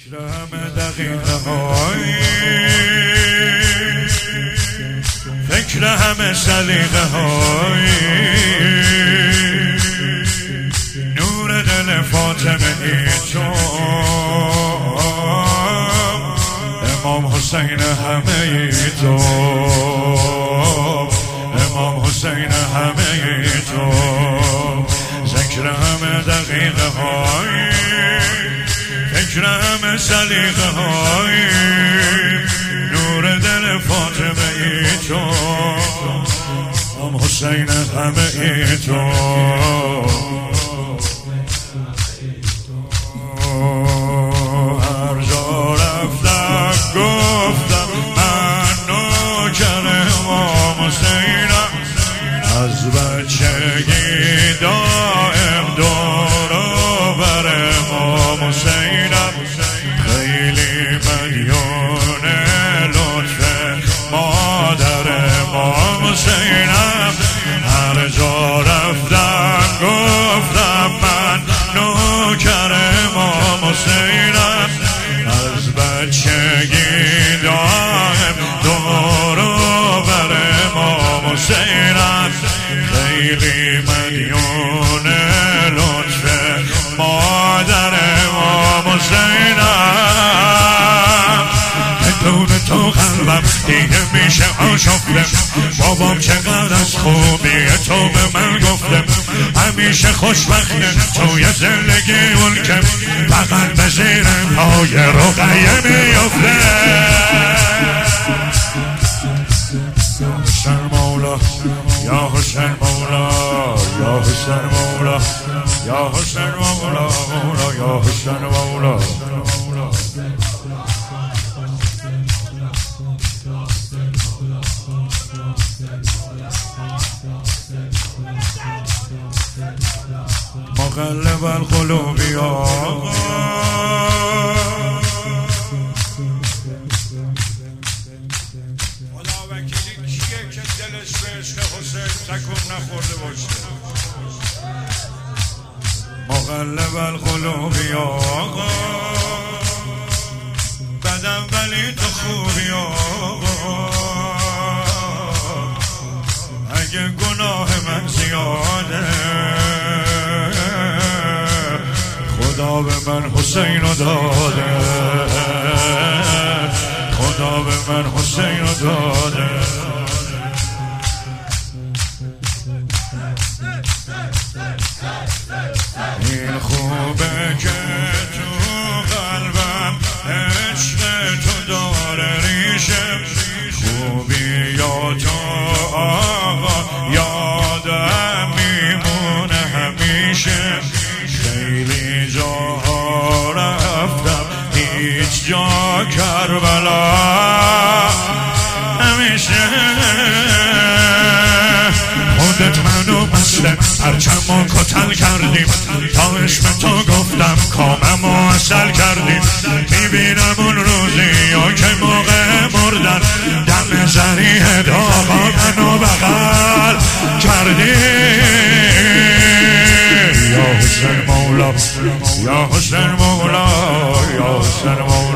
فکر همه دقیقه های، فکر همه سلیقه های، نور دل فاطمه ای تو، امام حسین همه ای تو، امام حسین همه ای تو، ذکر همه دقیقه های، فکر همه سلیقه های، نور دل فاطمه ای تو، امام حسین همه ای تو. هر جا رفتم گفتم من نوکر امام حسینم، از بچگی دائم دور و بر امام حسینم، خیلی مدیون لطف مادر امام حسینم. هر جا رفتم گفتم من نوکر امام حسینم، از بچگی دائم دور و بر امام حسینم، خیلی مدیون لطف مادر امام حسینم. بدون تو قلبم دیگه میشه آشفته، بابام چقدر از خوبی تو به من گفته، همیشه خوشبخته توی زندگی اون که فقط به زیر پای رقیه میفته. حسین مولا یا حسین مولا یا حسین مولا یا حسین مولا مولا یا حسین مولا. مقلب القلوب یا مقلب القلوب یا آقا، بدم ولی تو خوبی آقا، اگه گناه من زیاده خدا به من حسین رو داده، خدا به من حسین رو داده. این خوبه که تو قلبم عشق تو داره ریشه، خوبی یا تو آقا یادم میمونه همیشه. خیلی جاها رفتم هیچ جا کربلا همیشه، خودت منو مسلم پرچمو کتل کردیم، تا عشق تو گفتم کاممو اصل کردیم. میبینم اون روزی یا که موقع مردن دم زریح داغا منو بغل کردی. یا حسین مولا یا حسین مولا یا حسین مولا.